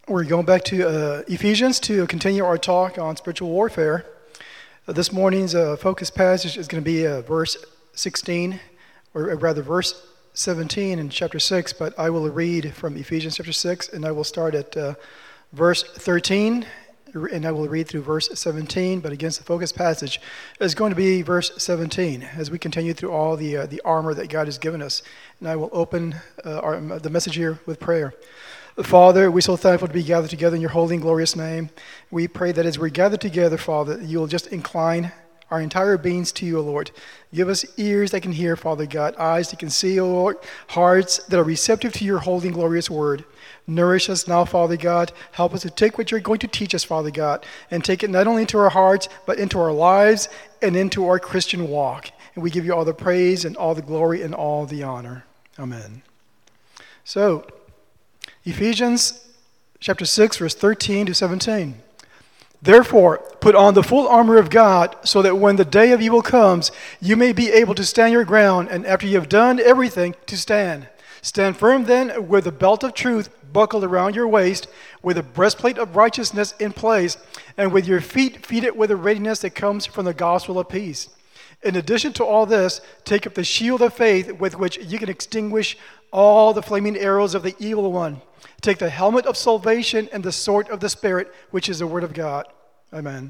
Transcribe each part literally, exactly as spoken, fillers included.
We're going back to uh, Ephesians to continue our talk on spiritual warfare. Uh, this morning's uh, focus passage is going to be uh, verse sixteen, or rather verse seventeen in chapter six, but I will read from Ephesians chapter six, and I will start at uh, verse thirteen, and I will read through verse seventeen, but against the focus passage is going to be verse seventeen, as we continue through all the uh, the armor that God has given us. And I will open uh, our, the message here with prayer. Father, we're so thankful to be gathered together in your holy and glorious name. We pray that as we're gathered together, Father, you will just incline our entire beings to you, O Lord. Give us ears that can hear, Father God, eyes that can see, O Lord, hearts that are receptive to your holy and glorious word. Nourish us now, Father God. Help us to take what you're going to teach us, Father God, and take it not only into our hearts, but into our lives and into our Christian walk. And we give you all the praise and all the glory and all the honor. Amen. So, Ephesians chapter six, verse thirteen to seventeen. Therefore, put on the full armor of God, so that when the day of evil comes, you may be able to stand your ground, and after you have done everything, to stand. Stand firm then, with the belt of truth buckled around your waist, with a breastplate of righteousness in place, and with your feet fitted with the readiness that comes from the gospel of peace. In addition to all this, take up the shield of faith with which you can extinguish all the flaming arrows of the evil one. Take the helmet of salvation and the sword of the Spirit, which is the word of God. Amen.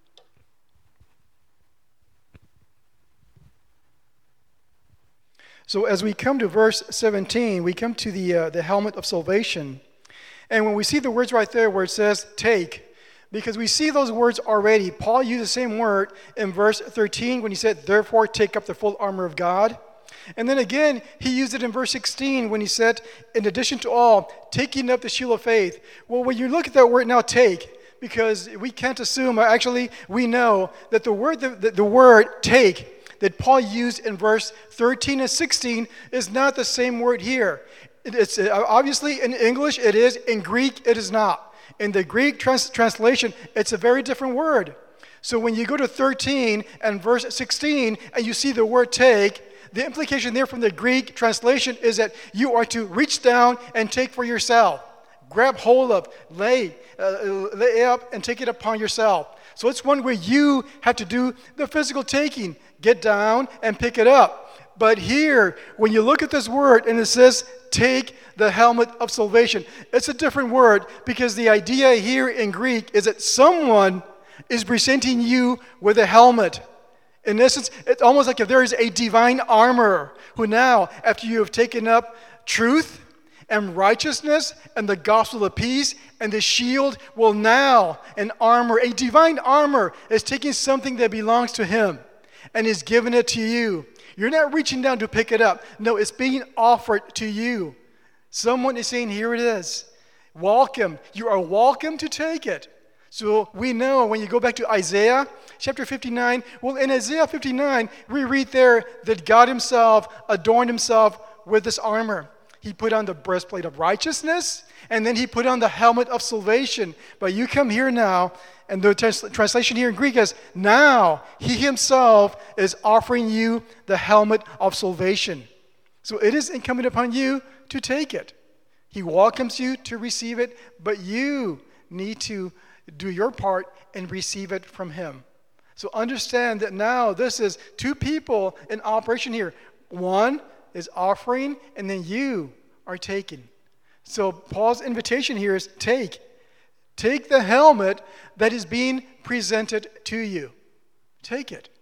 So as we come to verse seventeen, we come to the uh, the helmet of salvation. And when we see the words right there where it says, take, because we see those words already. Paul used the same word in verse thirteen when he said, therefore take up the full armor of God. And then again, he used it in verse sixteen when he said, in addition to all, taking up the shield of faith. Well, when you look at that word now, take, because we can't assume, or actually we know that the word, the, the word take that Paul used in verse thirteen and sixteen is not the same word here. It's obviously in English it is, in Greek it is not. In the Greek trans- translation, it's a very different word. So when you go to thirteen and verse sixteen and you see the word take, the implication there from the Greek translation is that you are to reach down and take for yourself. Grab hold of, lay, uh, lay up and take it upon yourself. So it's one where you have to do the physical taking. Get down and pick it up. But here, when you look at this word and it says, take the helmet of salvation, it's a different word because the idea here in Greek is that someone is presenting you with a helmet. In essence, it's almost like if there is a divine armor who now, after you have taken up truth and righteousness and the gospel of peace and the shield, will now an armor, a divine armor, is taking something that belongs to him and is giving it to you. You're not reaching down to pick it up. No, it's being offered to you. Someone is saying, here it is. Welcome. You are welcome to take it. So we know when you go back to Isaiah chapter fifty-nine, well, in Isaiah fifty-nine, we read there that God himself adorned himself with this armor. He put on the breastplate of righteousness, and then he put on the helmet of salvation. But you come here now, and the trans- translation here in Greek is, now he himself is offering you the helmet of salvation. So it is incumbent upon you to take it. He welcomes you to receive it, but you need to do your part and receive it from him. So understand that now this is two people in operation here. One is offering, and then you are taking. So Paul's invitation here is take. Take the helmet that is being presented to you. Take it.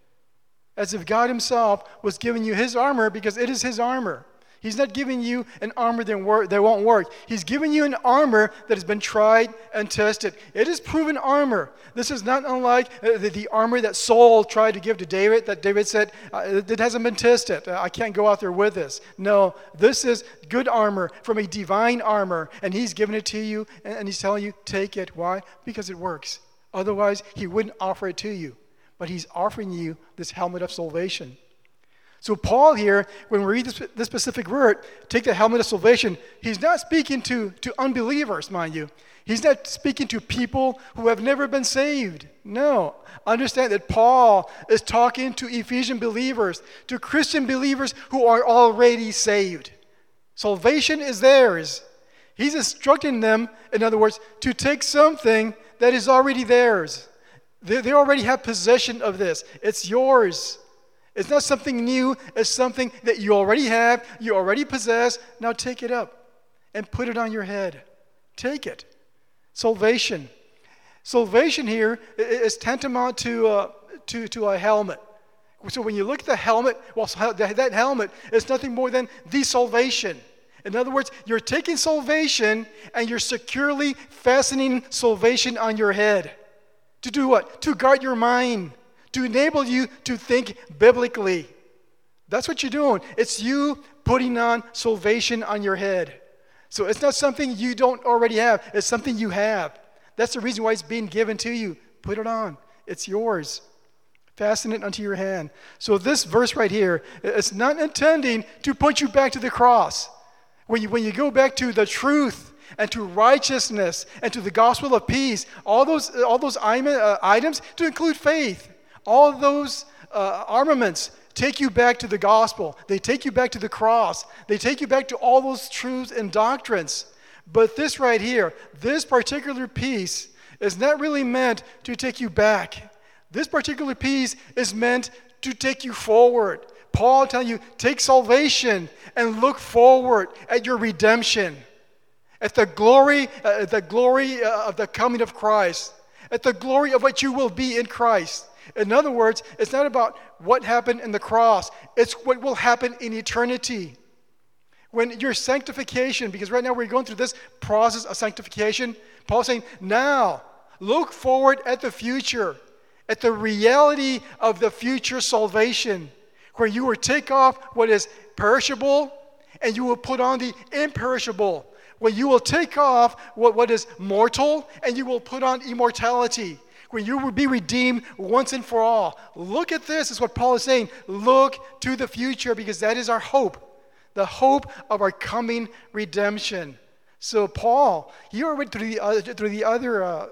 As if God himself was giving you his armor, because it is his armor. He's not giving you an armor that, work, that won't work. He's giving you an armor that has been tried and tested. It is proven armor. This is not unlike uh, the, the armor that Saul tried to give to David, that David said, uh, it hasn't been tested. Uh, I can't go out there with this. No, this is good armor from a divine armor, and he's giving it to you, and, and he's telling you, take it. Why? Because it works. Otherwise, he wouldn't offer it to you. But he's offering you this helmet of salvation. So Paul here, when we read this, this specific word, take the helmet of salvation, he's not speaking to, to unbelievers, mind you. He's not speaking to people who have never been saved. No. Understand that Paul is talking to Ephesian believers, to Christian believers who are already saved. Salvation is theirs. He's instructing them, in other words, to take something that is already theirs. They, they already have possession of this. It's yours. It's not something new. It's something that you already have, you already possess. Now take it up and put it on your head. Take it. Salvation. Salvation here is tantamount to, uh, to, to a helmet. So when you look at the helmet, well, that helmet is nothing more than the salvation. In other words, you're taking salvation and you're securely fastening salvation on your head. To do what? To guard your mind. To enable you to think biblically. That's what you're doing. It's you putting on salvation on your head. So it's not something you don't already have. It's something you have. That's the reason why it's being given to you. Put it on. It's yours. Fasten it unto your hand. So this verse right here, it's not intending to point you back to the cross. When you, when you go back to the truth and to righteousness and to the gospel of peace, all those, all those items, to include faith, all those uh, armaments take you back to the gospel. They take you back to the cross. They take you back to all those truths and doctrines. But this right here, this particular piece is not really meant to take you back. This particular piece is meant to take you forward. Paul telling you, take salvation and look forward at your redemption, at the glory, uh, the glory uh, of the coming of Christ, at the glory of what you will be in Christ. In other words, it's not about what happened in the cross. It's what will happen in eternity. When your sanctification, because right now we're going through this process of sanctification, Paul's saying, now look forward at the future, at the reality of the future salvation, where you will take off what is perishable and you will put on the imperishable, where you will take off what, what is mortal and you will put on immortality, where you will be redeemed once and for all. Look at this, is what Paul is saying. Look to the future, because that is our hope, the hope of our coming redemption. So Paul, he already went through the other, through the other uh,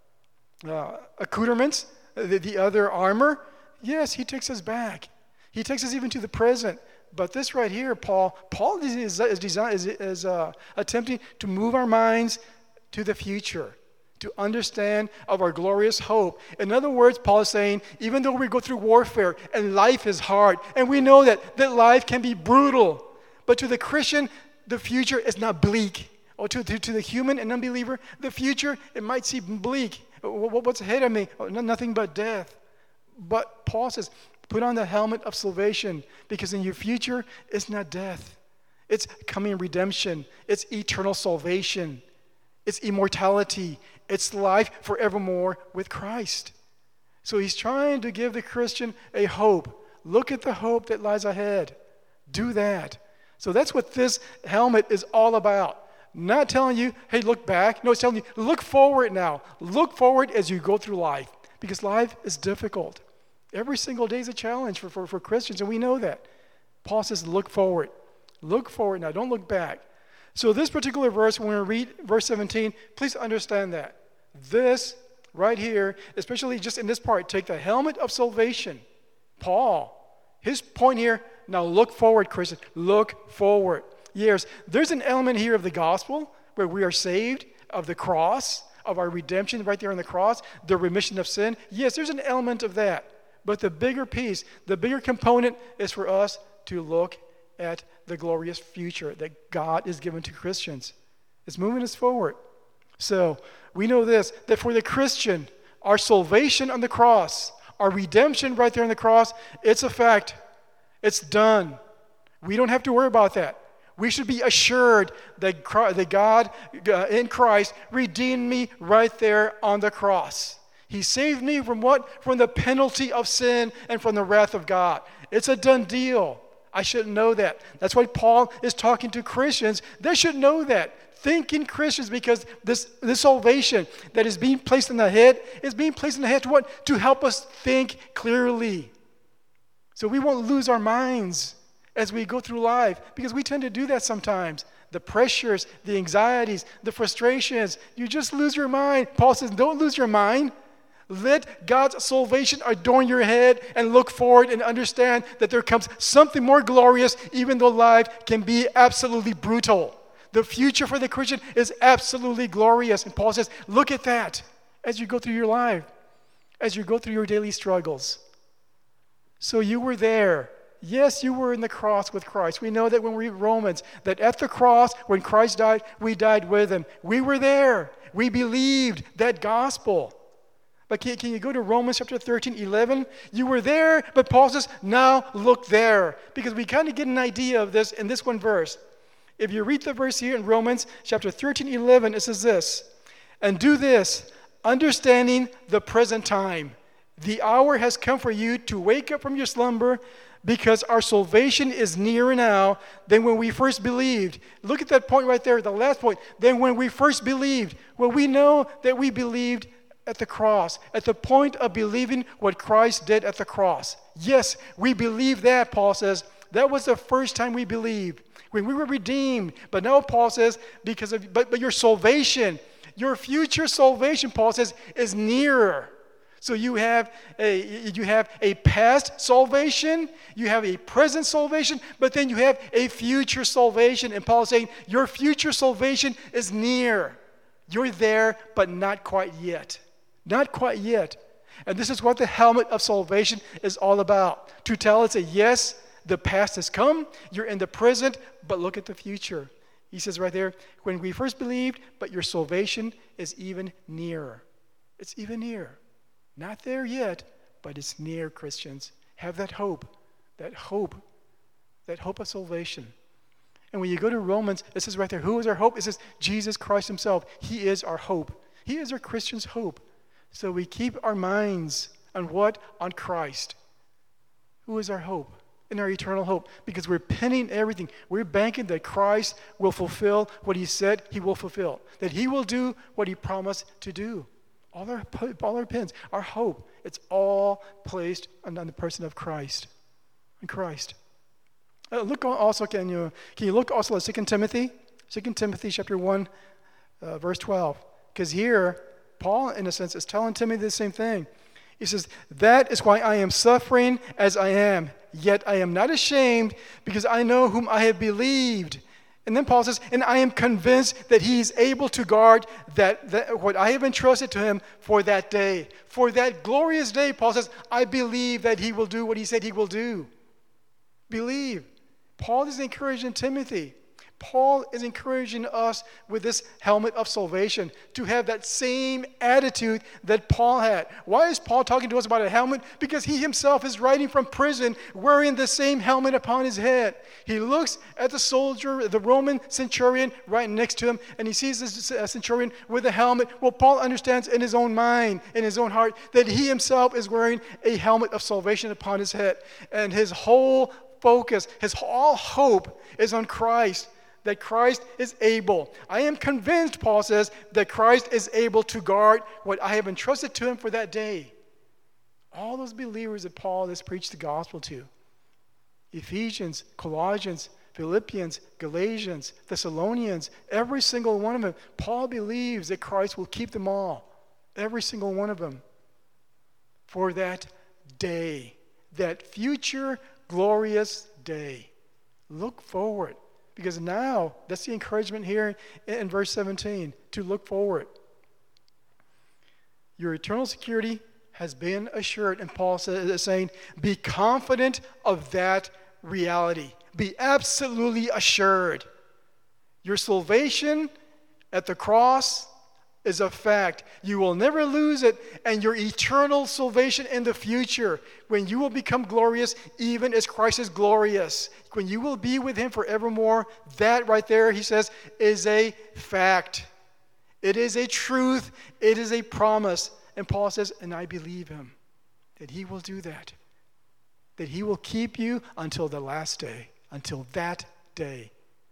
uh, accoutrements, the, the other armor. Yes, he takes us back. He takes us even to the present. But this right here, Paul, Paul is, is, design, is, is uh, attempting to move our minds to the future, to understand of our glorious hope. In other words, Paul is saying, even though we go through warfare and life is hard, and we know that, that life can be brutal, but to the Christian, the future is not bleak. Or to, to, to the human and unbeliever, the future, it might seem bleak. What's ahead of me? Oh, nothing but death. But Paul says, put on the helmet of salvation, because in your future, it's not death. It's coming redemption. It's eternal salvation. It's immortality. It's life forevermore with Christ. So he's trying to give the Christian a hope. Look at the hope that lies ahead. Do that. So that's what this helmet is all about. Not telling you, hey, look back. No, it's telling you, look forward now. Look forward as you go through life, because life is difficult. Every single day is a challenge for, for, for Christians, and we know that. Paul says, look forward. Look forward now. Don't look back. So this particular verse, when we read verse seventeen, please understand that. This right here, especially just in this part, take the helmet of salvation. Paul, his point here, now look forward, Christian. Look forward. Yes, there's an element here of the gospel where we are saved, of the cross, of our redemption right there on the cross, the remission of sin. Yes, there's an element of that. But the bigger piece, the bigger component is for us to look at the glorious future that God is given to Christians. It's moving us forward. So we know this, that for the Christian, our salvation on the cross, our redemption right there on the cross, it's a fact. It's done. We don't have to worry about that. We should be assured that God in Christ redeemed me right there on the cross. He saved me from what? From the penalty of sin and from the wrath of God. It's a done deal. I should know that. That's why Paul is talking to Christians. They should know that. Thinking Christians, because this, this salvation that is being placed in the head is being placed in the head to what? To help us think clearly. So we won't lose our minds as we go through life, because we tend to do that sometimes. The pressures, the anxieties, the frustrations, you just lose your mind. Paul says, don't lose your mind. Let God's salvation adorn your head and look forward and understand that there comes something more glorious, even though life can be absolutely brutal. The future for the Christian is absolutely glorious. And Paul says, look at that as you go through your life, as you go through your daily struggles. So you were there. Yes, you were in the cross with Christ. We know that when we read Romans, that at the cross, when Christ died, we died with him. We were there. We believed that gospel. But can, can you go to Romans chapter thirteen, eleven? You were there, but Paul says, now look there. Because we kind of get an idea of this in this one verse. If you read the verse here in Romans chapter thirteen, eleven, it says this, and do this, understanding the present time. The hour has come for you to wake up from your slumber, because our salvation is nearer now than when we first believed. Look at that point right there, the last point. Than when we first believed. Well, we know that we believed at the cross, at the point of believing what Christ did at the cross. Yes, we believe that, Paul says. That was the first time we believed, when we were redeemed. But now Paul says, because of but, but your salvation, your future salvation, Paul says, is nearer. So you have a you have a past salvation, you have a present salvation, but then you have a future salvation. And Paul is saying, your future salvation is near. You're there, but not quite yet. Not quite yet. And this is what the helmet of salvation is all about. To tell us that yes, the past has come, you're in the present, but look at the future. He says right there, when we first believed, but your salvation is even nearer. It's even nearer. Not there yet, but it's near, Christians. Have that hope, that hope, that hope of salvation. And when you go to Romans, it says right there, who is our hope? It says Jesus Christ himself. He is our hope. He is our Christian's hope. So we keep our minds on what? On Christ. Who is our hope? And our eternal hope. Because we're pinning everything. We're banking that Christ will fulfill what he said he will fulfill. That he will do what he promised to do. All our, all our pins, our hope, it's all placed on, on the person of Christ. On Christ. Uh, look also, can you can you look also at Second Timothy? Second Timothy chapter one, uh, verse twelve. Because here, Paul, in a sense, is telling Timothy the same thing. He says, that is why I am suffering as I am, yet I am not ashamed, because I know whom I have believed. And then Paul says, and I am convinced that he is able to guard that, that what I have entrusted to him for that day. For that glorious day, Paul says, I believe that he will do what he said he will do. Believe. Paul is encouraging Timothy. Paul is encouraging us with this helmet of salvation to have that same attitude that Paul had. Why is Paul talking to us about a helmet? Because he himself is writing from prison wearing the same helmet upon his head. He looks at the soldier, the Roman centurion right next to him, and he sees this centurion with a helmet. Well, Paul understands in his own mind, in his own heart, that he himself is wearing a helmet of salvation upon his head. And his whole focus, his all hope is on Christ. That Christ is able. I am convinced, Paul says, that Christ is able to guard what I have entrusted to him for that day. All those believers that Paul has preached the gospel to. Ephesians, Colossians, Philippians, Galatians, Thessalonians, every single one of them. Paul believes that Christ will keep them all. Every single one of them. For that day. That future glorious day. Look forward. Because now, that's the encouragement here in verse seventeen, to look forward. Your eternal security has been assured, and Paul is saying, be confident of that reality. Be absolutely assured. Your salvation at the cross is a fact. You will never lose it, and your eternal salvation in the future, when you will become glorious, even as Christ is glorious, when you will be with him forevermore, that right there, he says, is a fact. It is a truth. It is a promise. And Paul says, and I believe him, that he will do that, that he will keep you until the last day, until that day.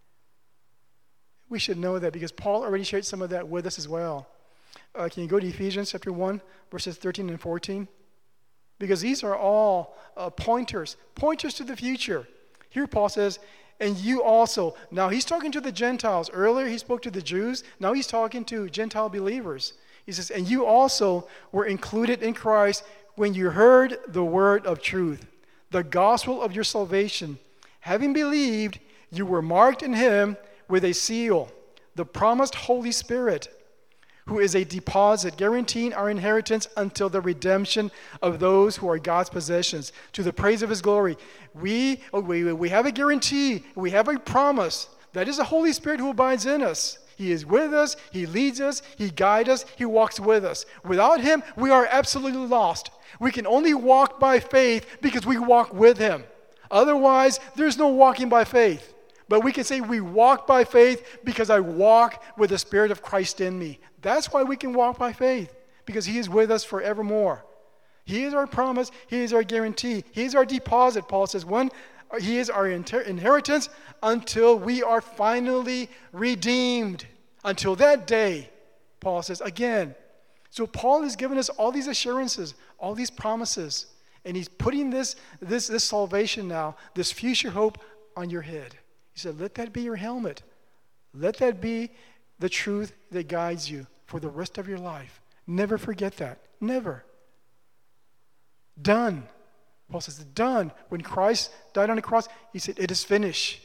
We should know that because Paul already shared some of that with us as well. Uh, can you go to Ephesians chapter one, verses thirteen and fourteen? Because these are all uh, pointers, pointers to the future. Here Paul says, and you also. Now he's talking to the Gentiles. Earlier he spoke to the Jews. Now he's talking to Gentile believers. He says, and you also were included in Christ when you heard the word of truth, the gospel of your salvation. Having believed, you were marked in him with a seal, the promised Holy Spirit, who is a deposit guaranteeing our inheritance until the redemption of those who are God's possessions, to the praise of his glory. We, oh, we, we have a guarantee, we have a promise. That is the Holy Spirit who abides in us. He is with us, he leads us, he guides us, he walks with us. Without him, we are absolutely lost. We can only walk by faith because we walk with him. Otherwise, there's no walking by faith. But we can say we walk by faith because I walk with the Spirit of Christ in me. That's why we can walk by faith, because he is with us forevermore. He is our promise. He is our guarantee. He is our deposit, Paul says. One, he is our inter- inheritance until we are finally redeemed. Until that day, Paul says, again. So Paul has given us all these assurances, all these promises, and he's putting this, this, this salvation now, this future hope on your head. He said, let that be your helmet. Let that be the truth that guides you for the rest of your life. Never forget that. Never. Done. Paul says, done. When Christ died on the cross, he said, it is finished.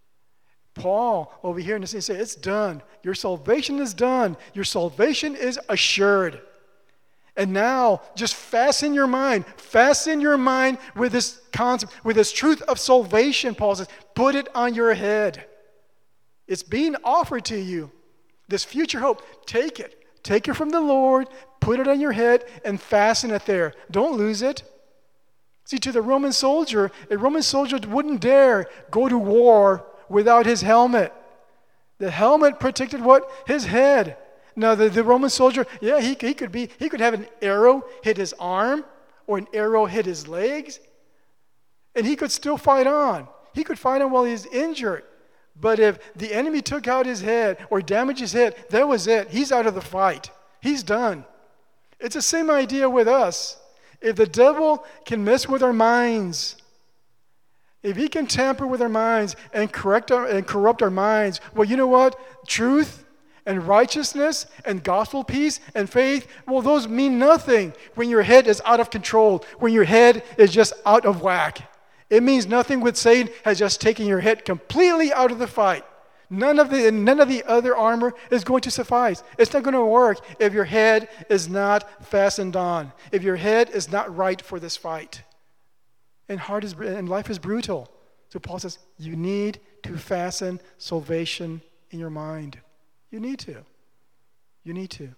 Paul, over here in this, he said, it's done. Your salvation is done. Your salvation is assured. And now, just fasten your mind. Fasten your mind with this concept, with this truth of salvation, Paul says. Put it on your head. It's being offered to you. This future hope, take it. Take it from the Lord, put it on your head, and fasten it there. Don't lose it. See, to the Roman soldier, a Roman soldier wouldn't dare go to war without his helmet. The helmet protected what? His head. Now, the, the Roman soldier, yeah, he, he could be, he could have an arrow hit his arm or an arrow hit his legs, and he could still fight on. He could fight on while he's injured. But if the enemy took out his head or damaged his head, that was it. He's out of the fight. He's done. It's the same idea with us. If the devil can mess with our minds, if he can tamper with our minds and correct our, and corrupt our minds, well, you know what? Truth and righteousness and gospel peace and faith, well, those mean nothing when your head is out of control, when your head is just out of whack. It means nothing when Satan has just taken your head completely out of the fight. None of the none of the other armor is going to suffice. It's not going to work if your head is not fastened on, if your head is not right for this fight. And heart is and life is brutal. So Paul says, you need to fasten salvation in your mind. You need to. You need to.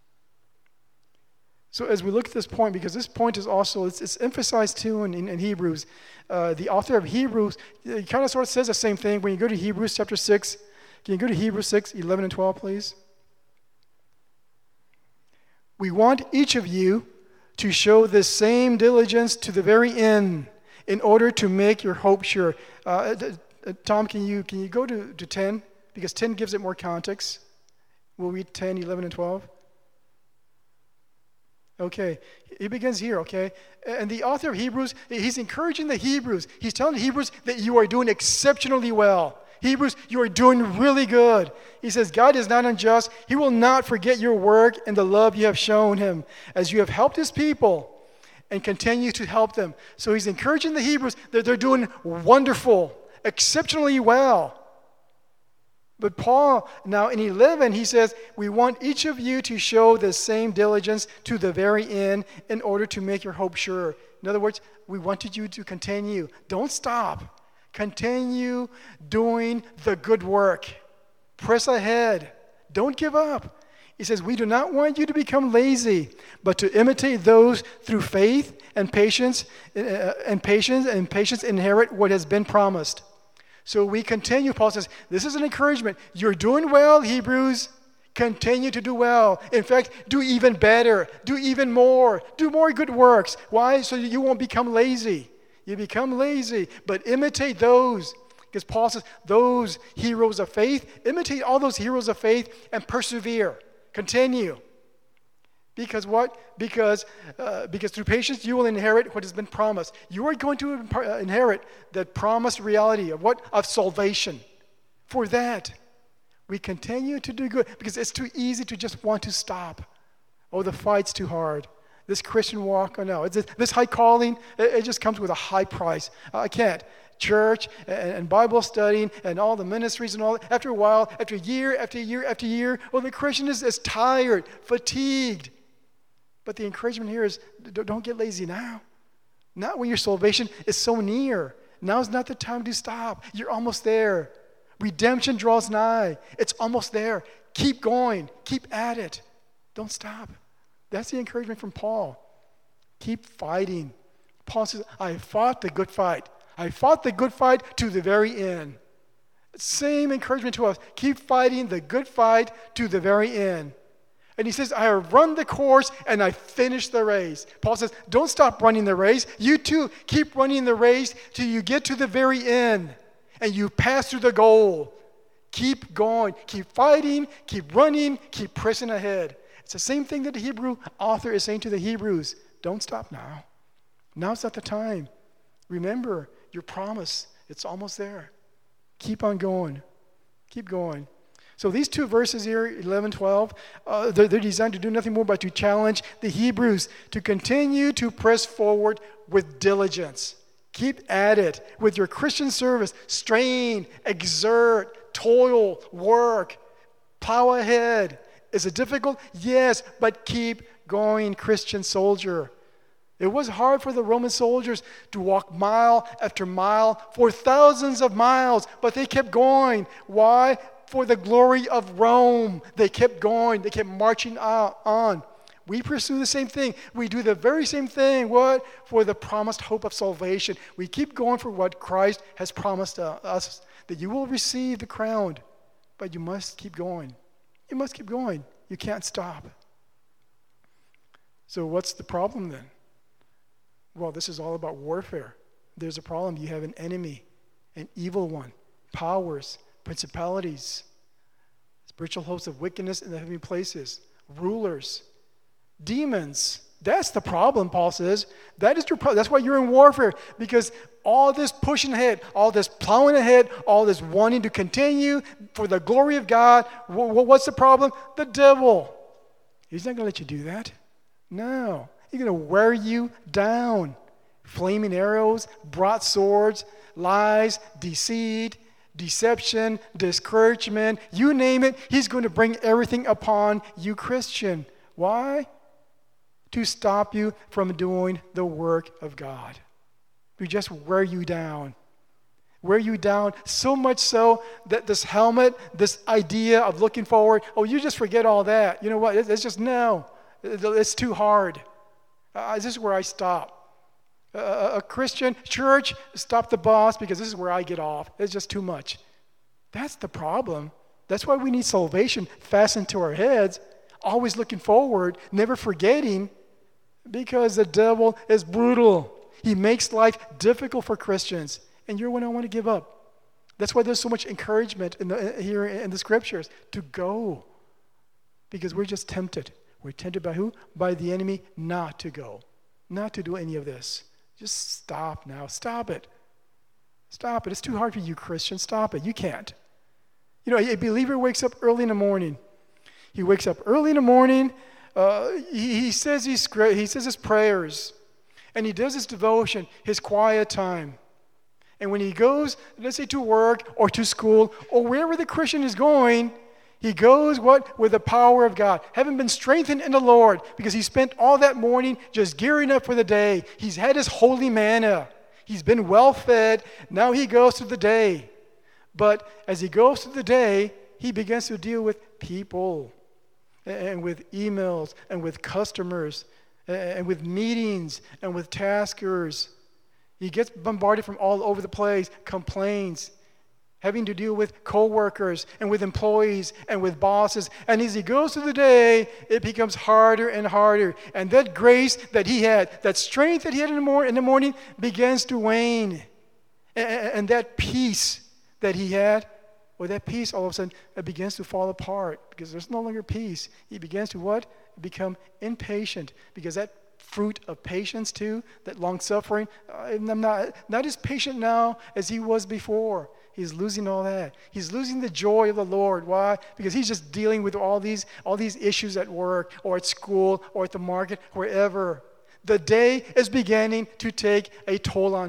So as we look at this point, because this point is also, it's, it's emphasized too in, in, in Hebrews. Uh, the author of Hebrews, he kind of sort of says the same thing. When you go to Hebrews chapter six, can you go to Hebrews six, eleven and twelve, please? We want each of you to show the same diligence to the very end in order to make your hope sure. Uh, uh, Tom, can you can you go to, to ten? Because ten gives it more context. We'll read ten, eleven, and twelve. Okay, he begins here, okay? And the author of Hebrews, he's encouraging the Hebrews. He's telling the Hebrews that you are doing exceptionally well. Hebrews, you are doing really good. He says, God is not unjust. He will not forget your work and the love you have shown him as you have helped his people and continue to help them. So he's encouraging the Hebrews that they're doing wonderful, exceptionally well. But Paul, now in eleven, he says, we want each of you to show the same diligence to the very end in order to make your hope sure. In other words, we wanted you to continue. Don't stop. Continue doing the good work. Press ahead. Don't give up. He says, we do not want you to become lazy, but to imitate those through faith and patience, uh, and patience and patience inherit what has been promised. So we continue. Paul says, this is an encouragement. You're doing well, Hebrews. Continue to do well. In fact, do even better. Do even more. Do more good works. Why? So you won't become lazy. You become lazy, but imitate those. Because Paul says, those heroes of faith, imitate all those heroes of faith and persevere. Continue. Because what? Because uh, because through patience you will inherit what has been promised. You are going to inherit the promised reality of what? Of salvation. For that, we continue to do good because it's too easy to just want to stop. Oh, the fight's too hard. This Christian walk, oh no, it's, this high calling, it, it just comes with a high price. I can't. church and, and Bible studying and all the ministries and all that. After a while, after year after year after year, well, the Christian is, is tired, fatigued. But the encouragement here is don't get lazy now. Not when your salvation is so near. Now's not the time to stop. You're almost there. Redemption draws nigh. It's almost there. Keep going. Keep at it. Don't stop. That's the encouragement from Paul. Keep fighting. Paul says, I fought the good fight. I fought the good fight to the very end. Same encouragement to us. Keep fighting the good fight to the very end. And he says, I have run the course and I finished the race. Paul says, don't stop running the race. You too, keep running the race till you get to the very end and you pass through the goal. Keep going. Keep fighting. Keep running. Keep pressing ahead. It's the same thing that the Hebrew author is saying to the Hebrews. Don't stop now. Now's not the time. Remember your promise. It's almost there. Keep on going. Keep going. So these two verses here, eleven, twelve, uh, they're, they're designed to do nothing more but to challenge the Hebrews to continue to press forward with diligence. Keep at it with your Christian service. Strain, exert, toil, work, plow ahead. Is it difficult? Yes, but keep going, Christian soldier. It was hard for the Roman soldiers to walk mile after mile for thousands of miles, but they kept going. Why? For the glory of Rome. They kept going. They kept marching on. We pursue the same thing. We do the very same thing. What? For the promised hope of salvation. We keep going for what Christ has promised us, that you will receive the crown, but you must keep going. You must keep going. You can't stop. So what's the problem then? Well, this is all about warfare. There's a problem. You have an enemy, an evil one, powers, principalities, spiritual hosts of wickedness in the heavenly places, rulers, demons. That's the problem, Paul says. That is your problem. That's why you're in warfare, because all this pushing ahead, all this plowing ahead, all this wanting to continue for the glory of God, what's the problem? The devil. He's not going to let you do that. No. He's going to wear you down. Flaming arrows, broadswords, lies, deceit, deception, discouragement, you name it, he's going to bring everything upon you, Christian. Why? To stop you from doing the work of God. To just wear you down. Wear you down so much so that this helmet, this idea of looking forward, oh, you just forget all that. You know what? It's just, no. It's too hard. Uh, this is where I stop. Uh, a Christian church, stop the boss because this is where I get off. It's just too much. That's the problem. That's why we need salvation fastened to our heads, always looking forward, never forgetting, because the devil is brutal. He makes life difficult for Christians, and you're one I want to give up. That's why there's so much encouragement in the, here in the scriptures to go, because we're just tempted. We're tempted by who? By the enemy not to go, not to do any of this. Just stop now. Stop it. Stop it. It's too hard for you, Christian. Stop it. You can't. You know, a believer wakes up early in the morning. He wakes up early in the morning. Uh, he, he says he's, he says his prayers, and he does his devotion, his quiet time. And when he goes, let's say to work or to school or wherever the Christian is going, he goes, what? With the power of God. Having been strengthened in the Lord, because he spent all that morning just gearing up for the day. He's had his holy manna. He's been well fed. Now he goes through the day. But as he goes through the day, he begins to deal with people and with emails and with customers and with meetings and with taskers. He gets bombarded from all over the place, complaints, having to deal with co-workers and with employees and with bosses. And as he goes through the day, it becomes harder and harder. And that grace that he had, that strength that he had in the, mor- in the morning begins to wane. And, and that peace that he had, well, that peace all of a sudden it begins to fall apart because there's no longer peace. He begins to what? Become impatient, because that fruit of patience too, that long-suffering, I'm not, not as patient now as he was before. He's losing all that. He's losing the joy of the Lord. Why? Because he's just dealing with all these, all these issues at work or at school or at the market, wherever. The day is beginning to take a toll on him.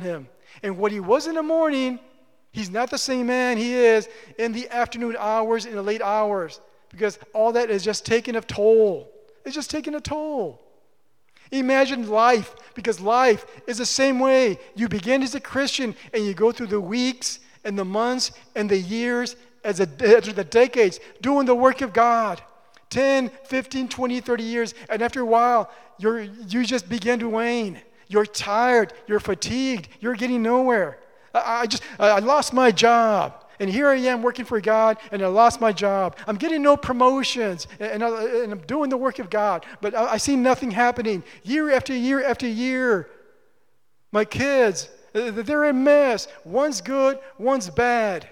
And what he was in the morning, he's not the same man he is in the afternoon hours, in the late hours, because all that is just taking a toll. It's just taking a toll. Imagine life, because life is the same way. You begin as a Christian, and you go through the weeks and the months and the years, as a, as the decades, doing the work of God. ten, fifteen, twenty, thirty years, and after a while, you're, you just begin to wane. You're tired, you're fatigued, you're getting nowhere. I, I just, I lost my job, and here I am working for God, and I lost my job. I'm getting no promotions, and, I, and I'm doing the work of God, but I, I see nothing happening year after year after year. My kids, they're a mess. One's good, one's bad.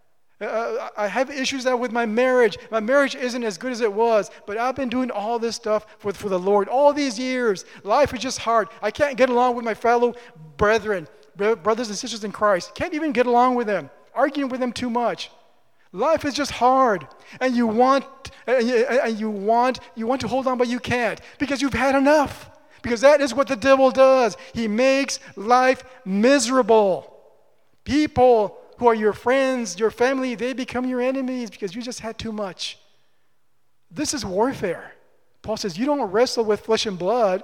Uh, I have issues now with my marriage. My marriage isn't as good as it was, but I've been doing all this stuff for, for the Lord all these years. Life is just hard. I can't get along with my fellow brethren, brothers and sisters in Christ. Can't even get along with them. Arguing with them too much. Life is just hard, and you want, and you, and you want, you want to hold on, but you can't because you've had enough. Because that is what the devil does. He makes life miserable. People who are your friends, your family, they become your enemies because you just had too much. This is warfare. Paul says you don't wrestle with flesh and blood.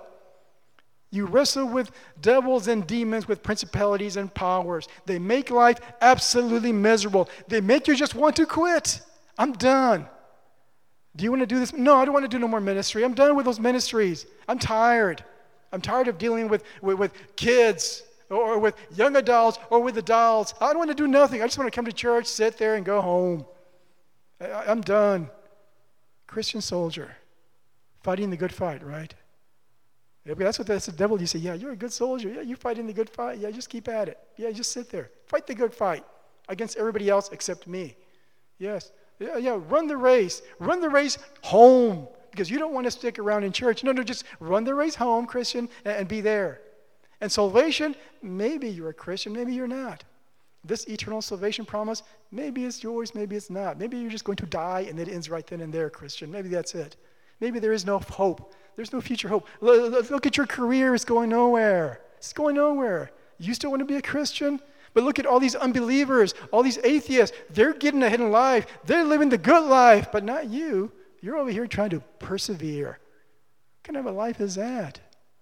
You wrestle with devils and demons, with principalities and powers. They make life absolutely miserable. They make you just want to quit. I'm done. Do you want to do this? No, I don't want to do no more ministry. I'm done with those ministries. I'm tired. I'm tired of dealing with, with, with kids, or with young adults, or with adults. I don't want to do nothing. I just want to come to church, sit there, and go home. I, I'm done. Christian soldier, fighting the good fight, right? Yeah, that's what that's the devil. You say, yeah, you're a good soldier. Yeah, you're fighting the good fight. Yeah, just keep at it. Yeah, just sit there. Fight the good fight against everybody else except me. Yes. Yeah, yeah, run the race. Run the race home, because you don't want to stick around in church. No, no, just run the race home, Christian, and, and be there. And salvation, maybe you're a Christian, maybe you're not. This eternal salvation promise, maybe it's yours, maybe it's not. Maybe you're just going to die and it ends right then and there, Christian. Maybe that's it. Maybe there is no hope. There's no future hope. Look at your career, it's going nowhere. It's going nowhere. You still want to be a Christian? But look at all these unbelievers, all these atheists. They're getting ahead in life. They're living the good life, but not you. You're over here trying to persevere. What kind of a life is that?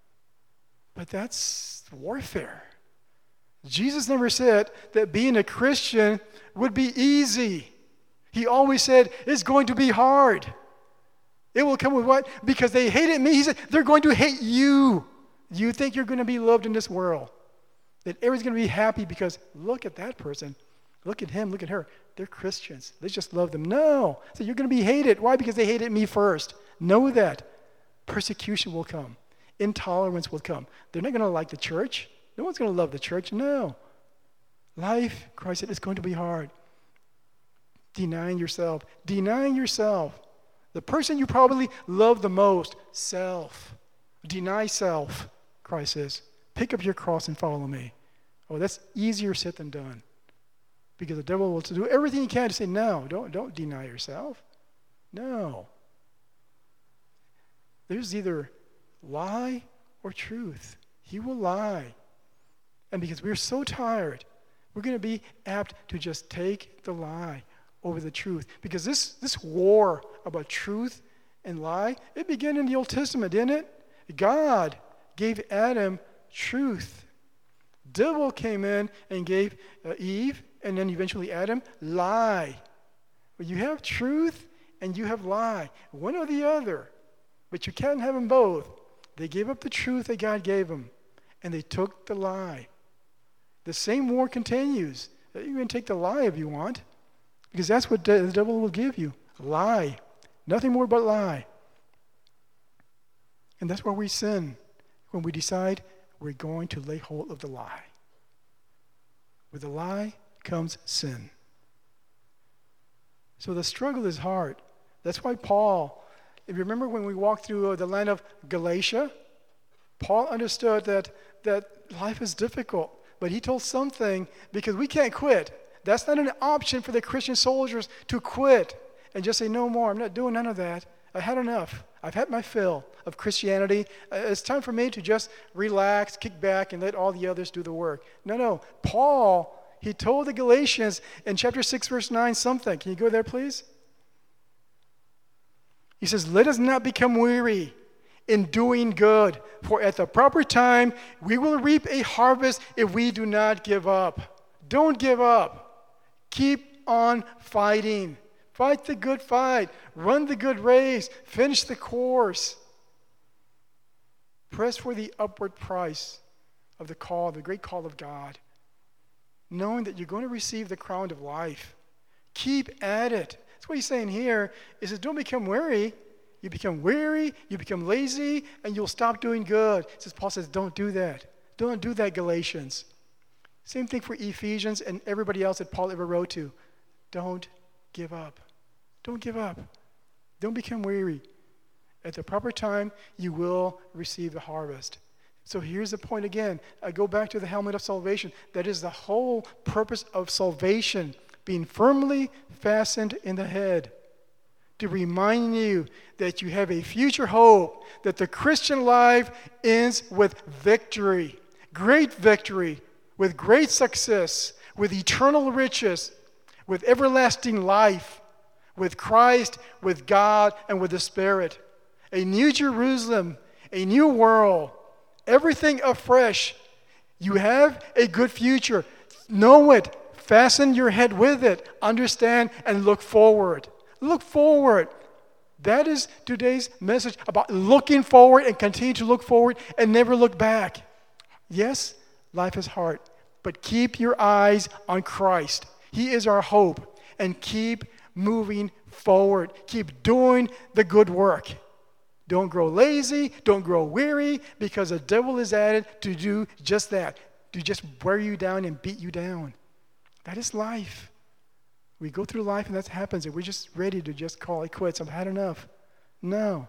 But that's warfare. Jesus never said that being a Christian would be easy. He always said it's going to be hard. It will come with what? Because they hated me. He said they're going to hate you. You think you're going to be loved in this world. That everyone's going to be happy because look at that person. Look at him. Look at her. They're Christians. Let's just love them. No. So you're going to be hated. Why? Because they hated me first. Know that. Persecution will come. Intolerance will come. They're not going to like the church. No one's going to love the church. No. Life, Christ said, is going to be hard. Denying yourself. Denying yourself. The person you probably love the most, self. Deny self, Christ says. Pick up your cross and follow me. Oh, that's easier said than done. Because the devil will do everything he can to say, no, don't, don't deny yourself. No. There's either lie or truth. He will lie. And because we're so tired, we're going to be apt to just take the lie over the truth. Because this, this war about truth and lie, it began in the Old Testament, didn't it? God gave Adam truth. Devil came in and gave uh, Eve, and then eventually Adam, lie. But you have truth and you have lie. One or the other. But you can't have them both. They gave up the truth that God gave them, and they took the lie. The same war continues. You can take the lie if you want, because that's what the devil will give you. Lie. Nothing more but lie. And that's where we sin, when we decide we're going to lay hold of the lie. With the lie comes sin. So the struggle is hard. That's why Paul, if you remember when we walked through the land of Galatia, Paul understood that, that life is difficult, but he told something, because we can't quit. That's not an option for the Christian soldiers to quit and just say, no more, I'm not doing none of that. I had enough. I've had my fill of Christianity. Uh, It's time for me to just relax, kick back, and let all the others do the work. No, no. Paul, he told the Galatians in chapter six, verse nine something. Can you go there, please? He says, let us not become weary in doing good, for at the proper time we will reap a harvest if we do not give up. Don't give up. Keep on fighting. Fight the good fight. Run the good race. Finish the course. Press for the upward price of the call, the great call of God, knowing that you're going to receive the crown of life. Keep at it. That's what he's saying here. He says, don't become weary. You become weary, you become lazy, and you'll stop doing good. Says Paul says, don't do that. Don't do that, Galatians. Same thing for Ephesians and everybody else that Paul ever wrote to. Don't give up. Don't give up. Don't become weary. At the proper time, you will receive the harvest. So here's the point again. I go back to the helmet of salvation. That is the whole purpose of salvation, being firmly fastened in the head, to remind you that you have a future hope, that the Christian life ends with victory, great victory, with great success, with eternal riches, with everlasting life, with Christ, with God, and with the Spirit. A new Jerusalem, a new world, everything afresh. You have a good future. Know it. Fasten your head with it. Understand and look forward. Look forward. That is today's message about looking forward and continue to look forward and never look back. Yes, life is hard, but keep your eyes on Christ. He is our hope, and keep moving forward. Keep doing the good work. Don't grow lazy. Don't grow weary, because the devil is at it to do just that, to just wear you down and beat you down. That is life. We go through life and that happens, and we're just ready to just call it quits. I've had enough. No.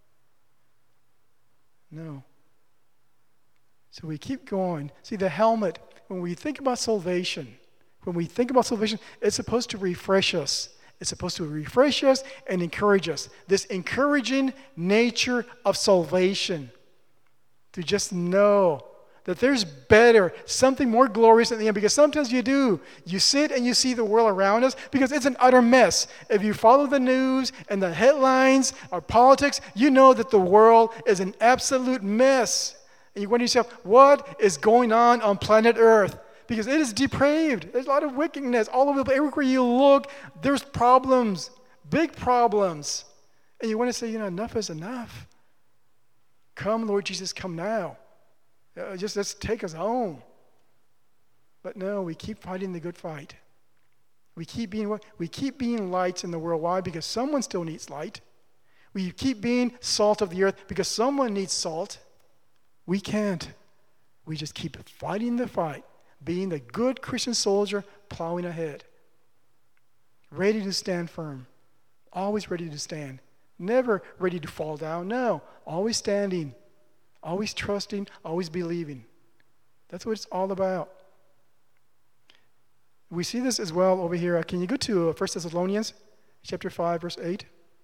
No. So we keep going. See, the helmet, when we think about salvation, when we think about salvation, it's supposed to refresh us. It's supposed to refresh us and encourage us. This encouraging nature of salvation, to just know that there's better, something more glorious at the end. Because sometimes you do. You sit and you see the world around us because it's an utter mess. If you follow the news and the headlines or politics, you know that the world is an absolute mess. And you wonder to yourself, what is going on on planet Earth? Because it is depraved. There's a lot of wickedness all over the place. Everywhere you look, there's problems, big problems. And you want to say, you know, enough is enough. Come, Lord Jesus, come now. Uh, just let's take us home. But no, we keep fighting the good fight. We keep being what? We keep being lights in the world. Why? Because someone still needs light. We keep being salt of the earth because someone needs salt. We can't. We just keep fighting the fight, being the good Christian soldier, plowing ahead, ready to stand firm, always ready to stand, never ready to fall down. No, always standing. Always trusting, always believing. That's what it's all about. We see this as well over here. Can you go to First Thessalonians chapter five, verse eight?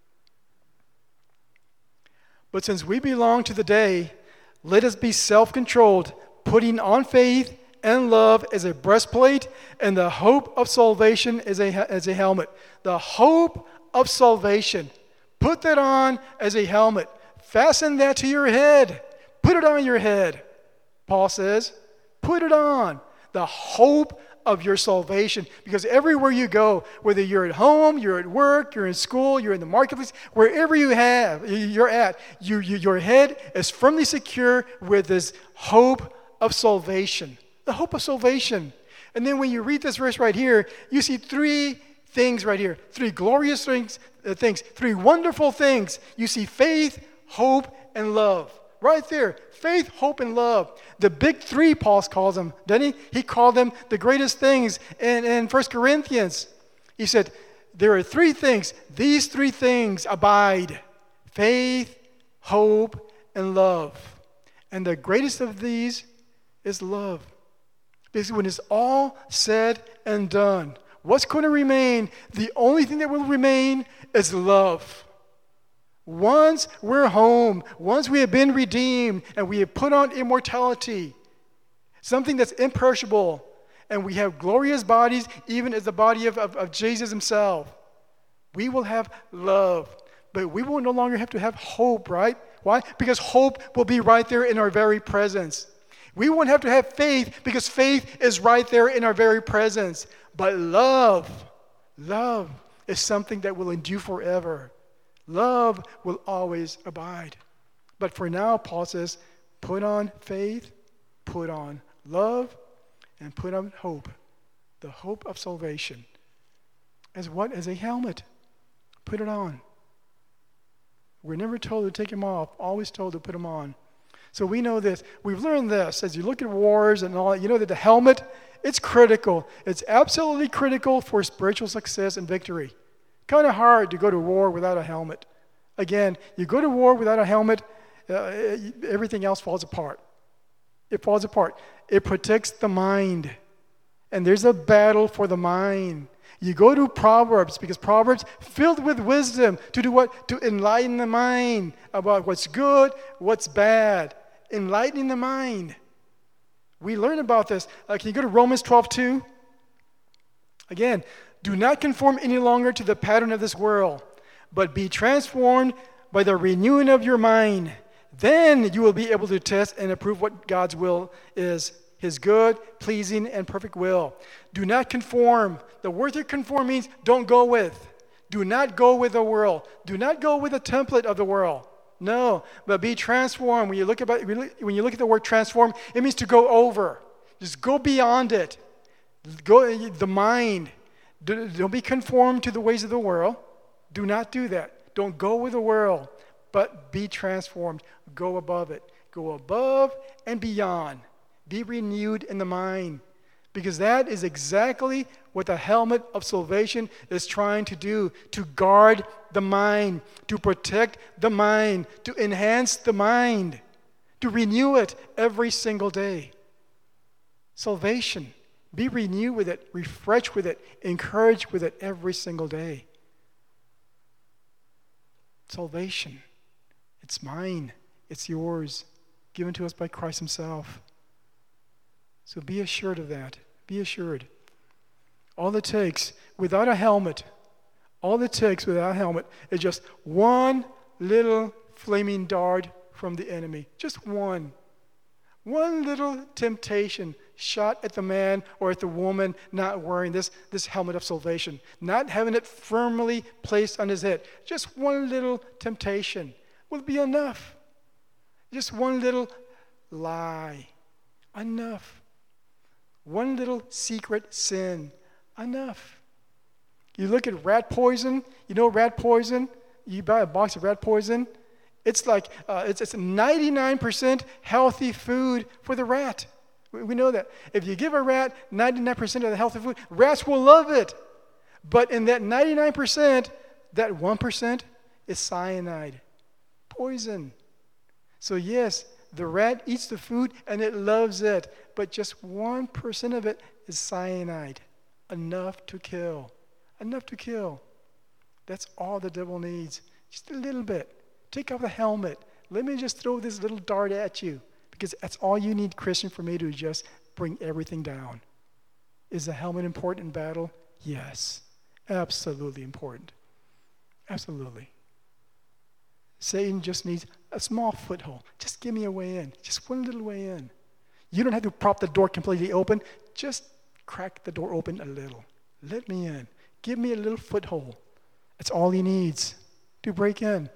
But since we belong to the day, let us be self-controlled, putting on faith and love as a breastplate, and the hope of salvation as a, as a helmet. The hope of salvation. Put that on as a helmet. Fasten that to your head. Put it on your head, Paul says. Put it on. The hope of your salvation. Because everywhere you go, whether you're at home, you're at work, you're in school, you're in the marketplace, wherever you have, you're at, you, you, your head is firmly secure with this hope of salvation. The hope of salvation. And then when you read this verse right here, you see three things right here. Three glorious things, uh, things. Three wonderful things. You see faith, hope, and love. Right there, faith, hope, and love. The big three, Paul calls them, doesn't he? He called them the greatest things in, in First Corinthians. He said, there are three things. These three things abide. Faith, hope, and love. And the greatest of these is love. Because when it's all said and done, what's going to remain? The only thing that will remain is love. Once we're home, once we have been redeemed, and we have put on immortality, something that's imperishable, and we have glorious bodies, even as the body of, of, of Jesus himself, we will have love. But we will no longer have to have hope, right? Why? Because hope will be right there in our very presence. We won't have to have faith because faith is right there in our very presence. But love, love is something that will endure forever. Love will always abide. But for now, Paul says, put on faith, put on love, and put on hope. The hope of salvation. As what? As a helmet. Put it on. We're never told to take them off, always told to put them on. So we know this. We've learned this. As you look at wars and all that, you know that the helmet, it's critical. It's absolutely critical for spiritual success and victory. Kind of hard to go to war without a helmet. Again, you go to war without a helmet, uh, everything else falls apart. It falls apart. It protects the mind. And there's a battle for the mind. You go to Proverbs because Proverbs filled with wisdom to do what? To enlighten the mind about what's good, what's bad. Enlightening the mind. We learn about this. Uh, can you go to Romans twelve two? Again, do not conform any longer to the pattern of this world, but be transformed by the renewing of your mind. Then you will be able to test and approve what God's will is, his good, pleasing, and perfect will. Do not conform. The word here conform means don't go with. Do not go with the world. Do not go with the template of the world. No, but be transformed. When you look about when you look at the word transform, it means to go over. Just go beyond it. Go the mind. Don't be conformed to the ways of the world. Do not do that. Don't go with the world, but be transformed. Go above it. Go above and beyond. Be renewed in the mind. Because that is exactly what the helmet of salvation is trying to do. To guard the mind. To protect the mind. To enhance the mind. To renew it every single day. Salvation. Be renewed with it. Refreshed with it. Encouraged with it every single day. Salvation. It's mine. It's yours. Given to us by Christ himself. So be assured of that. Be assured. All it takes, without a helmet, all it takes without a helmet is just one little flaming dart from the enemy. Just one. One little temptation shot at the man or at the woman not wearing this, this helmet of salvation. Not having it firmly placed on his head. Just one little temptation will be enough. Just one little lie. Enough. One little secret sin. Enough. You look at rat poison. You know rat poison? You buy a box of rat poison. It's like, uh, it's, it's ninety-nine percent healthy food for the rat. We, we know that. If you give a rat ninety-nine percent of the healthy food, rats will love it. But in that ninety-nine percent, that one percent is cyanide. Poison. So yes, the rat eats the food and it loves it, but just one percent of it is cyanide. Enough to kill. Enough to kill. That's all the devil needs. Just a little bit. Take off the helmet. Let me just throw this little dart at you, because that's all you need, Christian, for me to just bring everything down. Is the helmet important in battle? Yes. Absolutely important. Absolutely. Satan just needs a small foothold. Just give me a way in. Just one little way in. You don't have to prop the door completely open. Just crack the door open a little. Let me in. Give me a little foothold. That's all he needs to break in.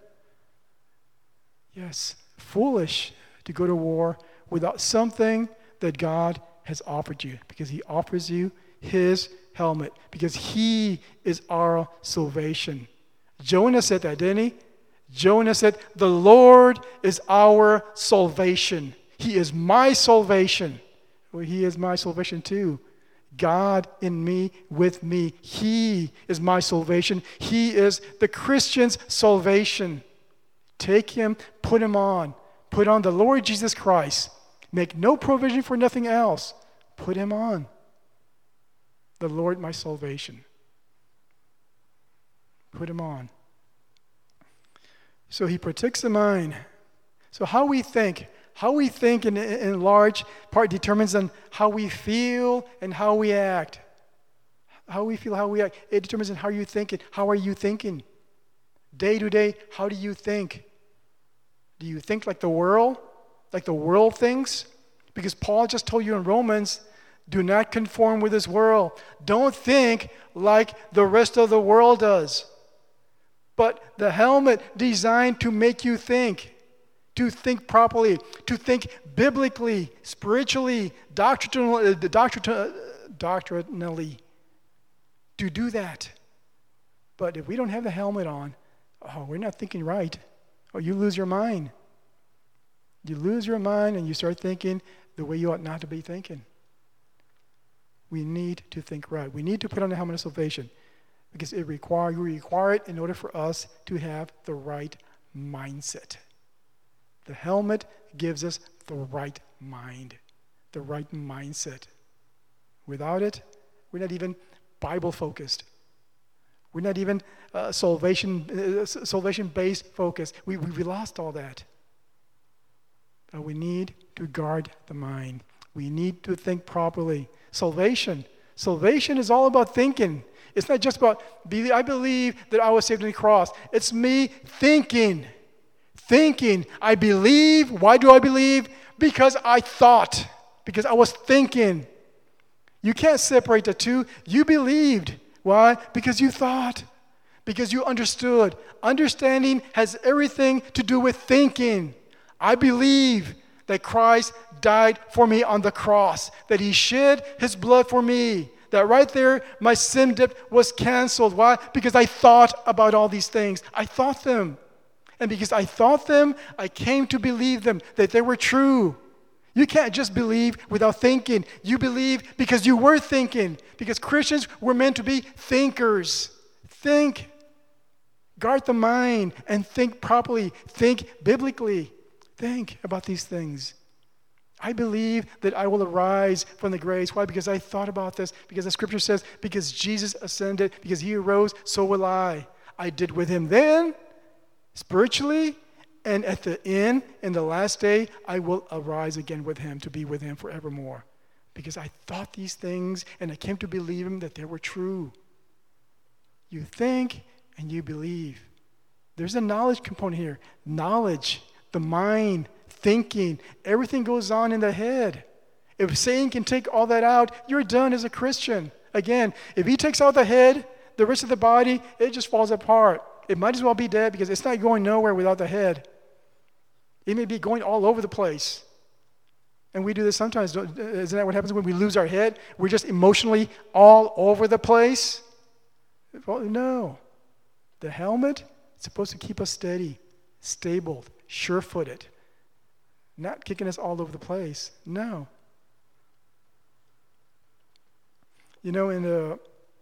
Yes, foolish to go to war without something that God has offered you, because he offers you his helmet, because he is our salvation. Jonah said that, didn't he? Jonah said, the Lord is our salvation. He is my salvation. Well, he is my salvation too. God in me, with me. He is my salvation. He is the Christian's salvation. Take him, put him on. Put on the Lord Jesus Christ. Make no provision for nothing else. Put him on. The Lord, my salvation. Put him on. So he protects the mind. So how we think, how we think in, in large part determines on how we feel and how we act. How we feel, how we act, it determines on how you think it. How are you thinking? Day to day, how do you think? Do you think like the world? Like the world thinks? Because Paul just told you in Romans, do not conform with this world. Don't think like the rest of the world does. But the helmet designed to make you think, to think properly, to think biblically, spiritually, doctrinally, doctrinally, to do that. But if we don't have the helmet on, oh, we're not thinking right. Oh, you lose your mind. You lose your mind and you start thinking the way you ought not to be thinking. We need to think right. We need to put on the helmet of salvation because it require, you require it in order for us to have the right mindset. The helmet gives us the right mind, the right mindset. Without it, we're not even Bible-focused. We're not even uh, salvation, uh, salvation-based focus. We, we, we lost all that. But we need to guard the mind. We need to think properly. Salvation. Salvation is all about thinking. It's not just about, I believe that I was saved on the cross. It's me thinking. Thinking. I believe. Why do I believe? Because I thought. Because I was thinking. You can't separate the two. You believed. Why? Because you thought. Because you understood. Understanding has everything to do with thinking. I believe that Christ died for me on the cross, that he shed his blood for me, that right there my sin debt was canceled. Why? Because I thought about all these things. I thought them. And because I thought them, I came to believe them, that they were true. You can't just believe without thinking. You believe because you were thinking, because Christians were meant to be thinkers. Think. Guard the mind and think properly. Think biblically. Think about these things. I believe that I will arise from the graves. Why? Because I thought about this. Because the scripture says, because Jesus ascended, because he arose, so will I. I did with him then, spiritually, and at the end, in the last day, I will arise again with him to be with him forevermore. Because I thought these things, and I came to believe them that they were true. You think and you believe. There's a knowledge component here. Knowledge. The mind, thinking, everything goes on in the head. If Satan can take all that out, you're done as a Christian. Again, if he takes out the head, the rest of the body, it just falls apart. It might as well be dead because it's not going nowhere without the head. It may be going all over the place. And we do this sometimes. Isn't that what happens when we lose our head? We're just emotionally all over the place? Well, no. The helmet is supposed to keep us steady, stable, sure-footed, not kicking us all over the place. No. You know, in the,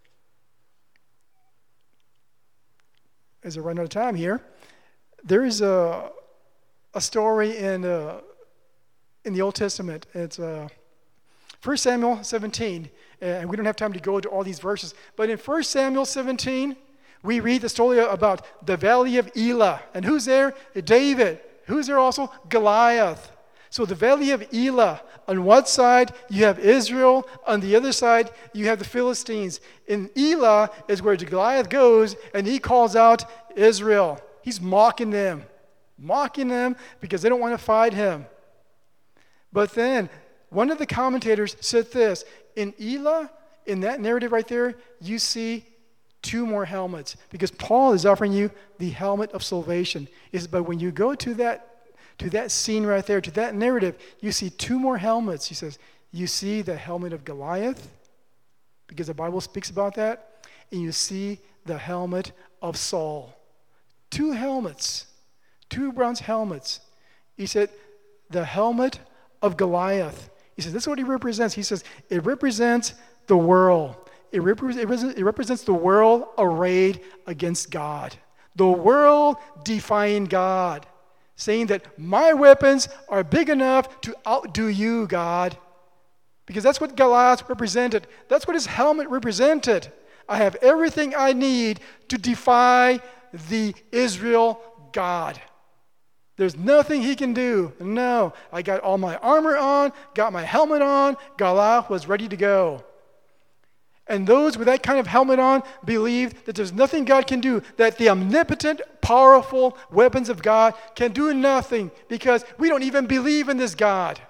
as I run out of time here, there is a a story in uh, in the Old Testament. It's uh, First Samuel seventeen, and we don't have time to go into all these verses, but in First Samuel seventeen, we read the story about the valley of Elah. And who's there? David. Who's there also? Goliath. So the valley of Elah, on one side you have Israel, on the other side you have the Philistines. In Elah is where Goliath goes, and he calls out Israel. He's mocking them. Mocking them because they don't want to fight him. But then, one of the commentators said this, in Elah, in that narrative right there, you see two more helmets, because Paul is offering you the helmet of salvation. Is but when you go to that to that scene right there, to that narrative, you see two more helmets. He says, you see the helmet of Goliath, because the Bible speaks about that, and you see the helmet of Saul. Two helmets, two bronze helmets. He said, the helmet of Goliath. He says, this is what he represents. He says, it represents the world. It, repre- it represents the world arrayed against God. The world defying God. Saying that my weapons are big enough to outdo you, God. Because that's what Goliath represented. That's what his helmet represented. I have everything I need to defy the Israel God. There's nothing he can do. No, I got all my armor on, got my helmet on, Goliath was ready to go. And those with that kind of helmet on believe that there's nothing God can do, that the omnipotent, powerful weapons of God can do nothing because we don't even believe in this God.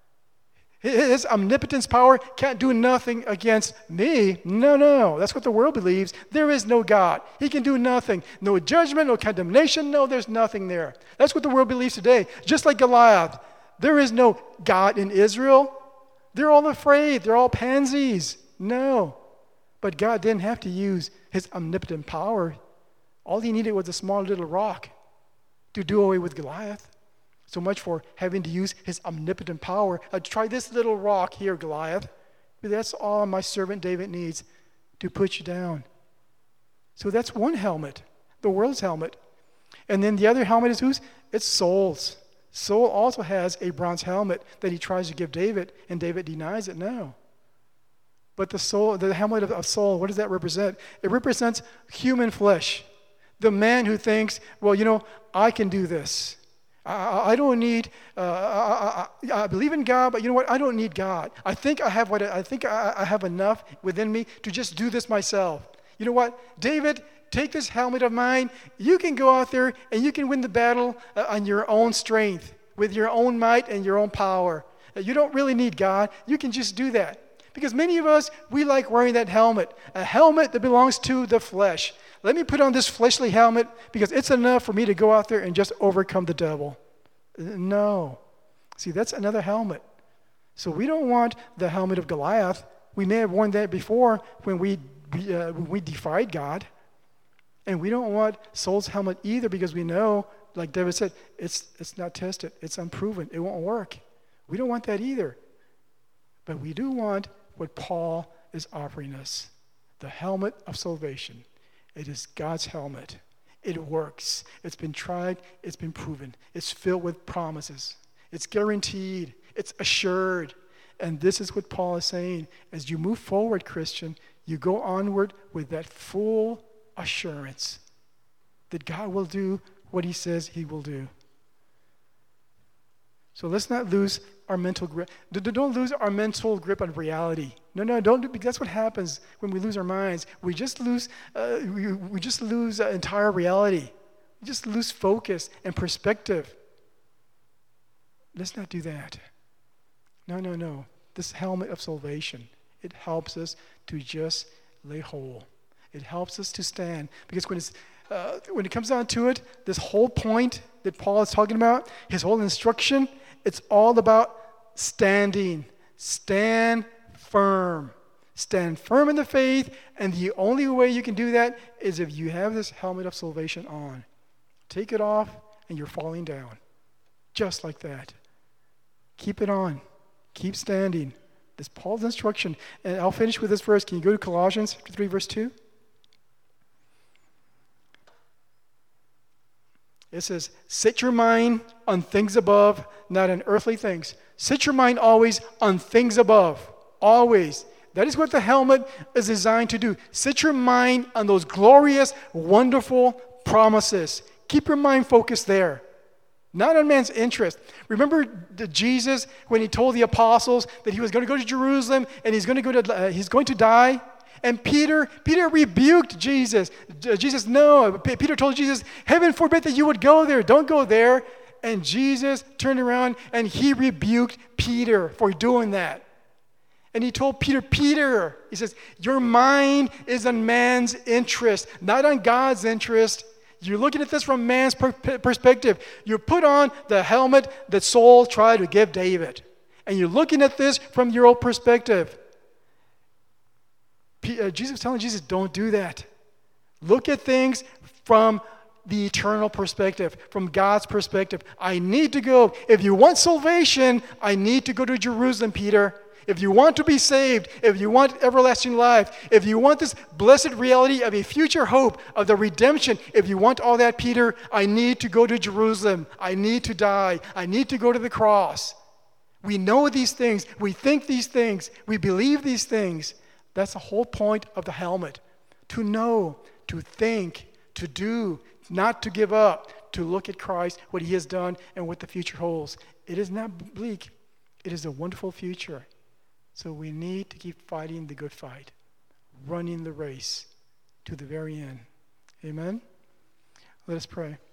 His omnipotence power can't do nothing against me. No, no. That's what the world believes. There is no God. He can do nothing. No judgment, no condemnation. No, there's nothing there. That's what the world believes today. Just like Goliath. There is no God in Israel. They're all afraid. They're all pansies. No. But God didn't have to use his omnipotent power. All he needed was a small little rock to do away with Goliath. So much for having to use his omnipotent power. Uh, try this little rock here, Goliath. That's all my servant David needs to put you down. So that's one helmet, the world's helmet. And then the other helmet is whose? It's Saul's. Saul also has a bronze helmet that he tries to give David, and David denies it. No. But the soul, the helmet of, of Saul, what does that represent? It represents human flesh. The man who thinks, well, you know, I can do this. I, I don't need, uh, I, I, I believe in God, but you know what? I don't need God. I think I have what I think I, I have enough within me to just do this myself. You know what? David, take this helmet of mine. You can go out there and you can win the battle uh, on your own strength, with your own might and your own power. Uh, you don't really need God. You can just do that. Because many of us, we like wearing that helmet, a helmet that belongs to the flesh. Let me put on this fleshly helmet because it's enough for me to go out there and just overcome the devil. No. See, that's another helmet. So we don't want the helmet of Goliath. We may have worn that before when we, uh, when we defied God. And we don't want Saul's helmet either because we know, like David said, it's, it's not tested. It's unproven. It won't work. We don't want that either. But we do want what Paul is offering us, the helmet of salvation. It is God's helmet. It works. It's been tried. It's been proven. It's filled with promises. It's guaranteed. It's assured. And this is what Paul is saying. As you move forward, Christian, you go onward with that full assurance that God will do what he says he will do. So let's not lose our mental grip. Don't lose our mental grip on reality. No, no, don't. Because that's what happens when we lose our minds. We just lose. Uh, we, we just lose uh, entire reality. We just lose focus and perspective. Let's not do that. No, no, no. This helmet of salvation, it helps us to just lay hold. It helps us to stand. Because when it's uh, when it comes down to it, this whole point that Paul is talking about, his whole instruction, it's all about standing. Stand firm. Stand firm in the faith, and the only way you can do that is if you have this helmet of salvation on. Take it off, and you're falling down. Just like that. Keep it on. Keep standing. This is Paul's instruction. And I'll finish with this verse. Can you go to Colossians three, verse two? It says, set your mind on things above, not on earthly things. Set your mind always on things above. Always. That is what the helmet is designed to do. Set your mind on those glorious, wonderful promises. Keep your mind focused there. Not on man's interest. Remember Jesus when he told the apostles that he was going to go to Jerusalem and he's going to go to uh, he's going to die? And Peter, Peter rebuked Jesus. Jesus, no. Peter told Jesus, heaven forbid that you would go there. Don't go there. And Jesus turned around and he rebuked Peter for doing that. And he told Peter, Peter, he says, your mind is on man's interest, not on God's interest. You're looking at this from man's per- perspective. You put on the helmet that Saul tried to give David. And you're looking at this from your own perspective. Uh, Jesus was telling Jesus, don't do that. Look at things from the eternal perspective, from God's perspective. I need to go. If you want salvation, I need to go to Jerusalem, Peter. If you want to be saved, if you want everlasting life, if you want this blessed reality of a future hope of the redemption, if you want all that, Peter, I need to go to Jerusalem. I need to die. I need to go to the cross. We know these things. We think these things. We believe these things. That's the whole point of the helmet. To know, to think, to do, not to give up, to look at Christ, what he has done, and what the future holds. It is not bleak. It is a wonderful future. So we need to keep fighting the good fight, running the race to the very end. Amen? Let us pray.